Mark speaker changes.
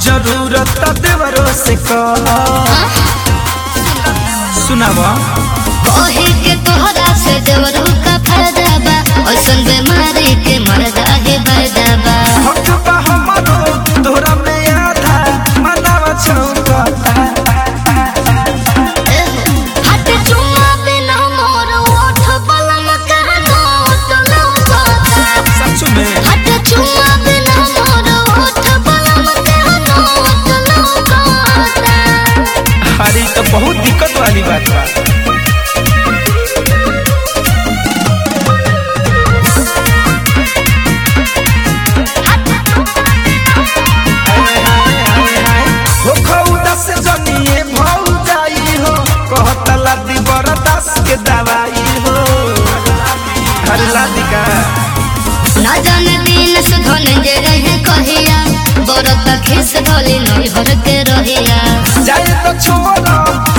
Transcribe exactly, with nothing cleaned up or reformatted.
Speaker 1: जरूरत देवरो से कह सुनावा
Speaker 2: कहे के तोहरा से देवरो का फायदा बा ओसन बेमारी के मरदा है फायदा बा
Speaker 1: हक बा हमरो तोरा में आधा मनावा छौका
Speaker 2: हट चुमा बिना मोर ओठ बलम कहनो तो लौका
Speaker 1: सच में
Speaker 2: हट चुमा बिना मोर ओठ बलम कहनो तो लौका
Speaker 1: अरे तो बहुत दिक्कत वाली बात बा
Speaker 2: ना जाने दिन से धन जे रहे कहिया बरत खिस धोली नहीं भर के रहिया
Speaker 1: जाए तो छोड़